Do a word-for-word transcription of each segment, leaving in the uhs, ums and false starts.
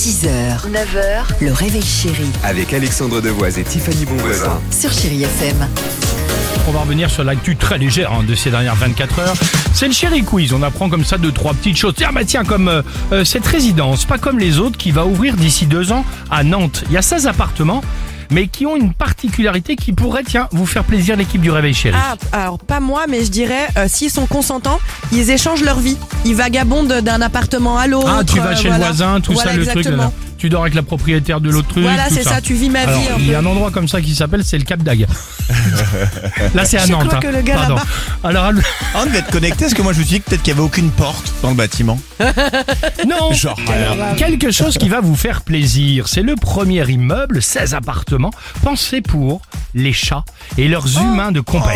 six heures, neuf heures, le réveil chéri Avec Alexandre Devoise et Tiffany Bonvoisin. sur Chéri F M. On va revenir sur l'actu très légère hein, de ces dernières vingt-quatre heures. C'est le Chéri Quiz. On apprend comme ça deux, trois petites choses. Tiens, bah tiens, comme euh, euh, cette résidence, pas comme les autres, qui va ouvrir d'ici deux ans à Nantes. Il y a seize appartements, mais qui ont une particularité qui pourrait, tiens, vous faire plaisir, l'équipe du Réveil Chéri. Ah, alors pas moi, mais je dirais, euh, s'ils sont consentants, ils échangent leur vie. Ils vagabondent d'un appartement à l'autre. Ah, tu vas euh, chez voilà. le voisin, tout Voilà, ça, le exactement. truc. Là, là. Tu dors avec la propriétaire de l'autre truc. Voilà, tout c'est ça. tu vis ma vie. Alors, un il y peu. a un endroit comme ça qui s'appelle, c'est le Cap d'Agde. Là, c'est à Je Nantes. crois hein. que le gars Pardon. là-bas- Alors, Ah, on devait être connecté parce que moi je me suis dit que peut-être qu'il n'y avait aucune porte dans le bâtiment. non. Genre, alors, Quelque chose qui va vous faire plaisir. C'est le premier immeuble, seize appartements, pensé pour les chats et leurs humains de compagnie.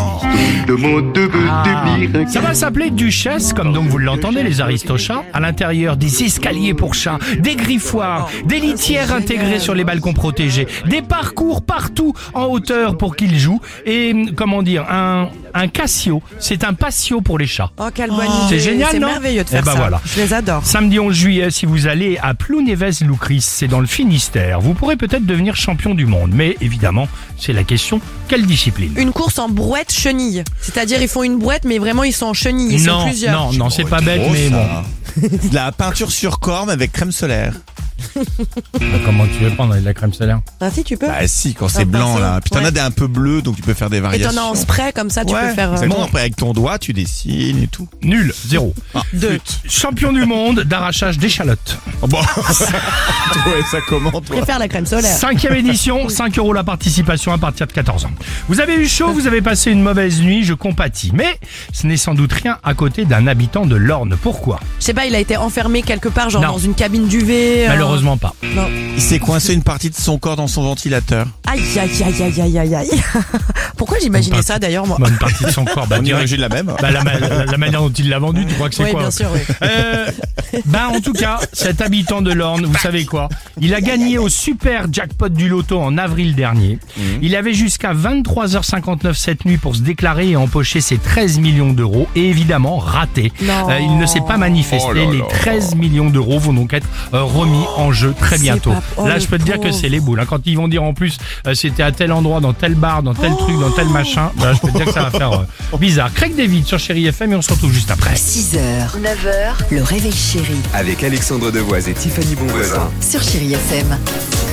Ah. Ça va s'appeler Duchesse, comme donc vous l'entendez, les aristochats. À l'intérieur, des escaliers pour chats, des griffoirs, des litières intégrées sur les balcons protégés, des parcours partout en hauteur pour qu'ils jouent. Et, comment dire, un, un Casio. C'est un patio pour les chats. Oh, quelle bonne idée. C'est génial, C'est non merveilleux de Eh faire ben ça. voilà. Je les adore. Samedi onze juillet, si vous allez à Plounevez-Loucris, c'est dans le Finistère, vous pourrez peut-être devenir champion du monde. Mais évidemment, c'est la question, quelle discipline? Une course en brouette chenille. C'est-à-dire, ils font une brouette, mais vraiment, ils sont en chenille. Ils non, sont plusieurs. non, non, c'est pas bête, trop, mais ça. bon. De la peinture sur corne avec crème solaire. Comment tu veux prendre avec de la crème solaire? Ah, si, tu peux. Bah si, quand Un c'est blanc pinceau, là. Puis t'en ouais. as des un peu bleus, donc tu peux faire des Et variations. t'en as en spray, comme ça, tu Ouais, peux faire. euh, exactement. bon. Après avec ton doigt, tu dessines et tout. Nul, zéro. Deux. Champion du monde d'arrachage d'échalotes. Oh, bon. Ouais, ça comment Je toi? préfère la crème solaire. Cinquième édition, cinq euros la participation à partir de quatorze ans. Vous avez eu chaud, vous avez passé une mauvaise nuit, je compatis. Mais ce n'est sans doute rien à côté d'un habitant de l'Orne. Pourquoi? Je sais pas, il a été enfermé quelque part, genre Non. dans une cabine d'U V. euh, Malheureusement pas. Non. Il s'est coincé une partie de son corps dans son ventilateur. Aïe, aïe, aïe, aïe, aïe, aïe, aïe. Pourquoi j'imaginais Une ça d'ailleurs, moi? Bonne partie de son corps. Bah, On direct. imagine la même. Bah, la, ma- la- la manière dont il l'a vendu, tu crois que c'est Oui, quoi? bien sûr, oui. Euh, ben en tout cas, cet habitant de l'Orne, vous savez quoi? Il a gagné au super jackpot du loto en avril dernier. Il avait jusqu'à vingt-trois heures cinquante-neuf cette nuit pour se déclarer et empocher ses treize millions d'euros. Et évidemment, raté. Non. Euh, il ne s'est pas manifesté. Oh là Les là. treize millions d'euros vont donc être euh, remis en jeu très C'est bientôt. pas- oh, Là, le je peux te dire que pauvre. c'est les boules. hein. Quand ils vont dire en plus, euh, c'était à tel endroit, dans tel bar, dans tel truc, dans tel machin, bah, je peux te dire que ça va faire euh, bizarre. Craig David sur Chéri F M et on se retrouve juste après. six heures, neuf heures, le réveil chéri Avec Alexandre Devoise et Tiffany Bonvoisin. sur Chéri F M.